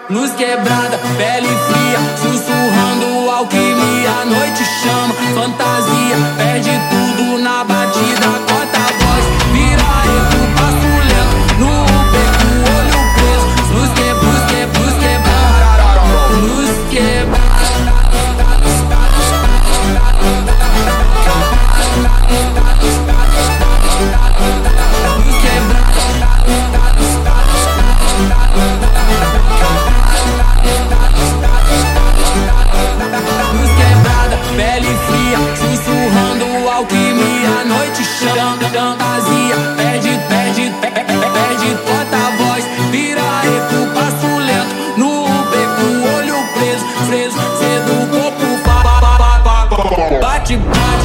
Luz quebrada, pele fria, sussurrando alquimia. A noite chama, fantasia, perde tudo na batida. Corta a voz, vira eco, passo lento, no beco, olho preso. Luz quebrada, luz quebrada, luz quebrada. Pele fria, sussurrando alquimia. A noite chama, fantasia, perde porta-voz, vira eco, passo lento, no beco, olho preso, cedo o corpo bate, bate.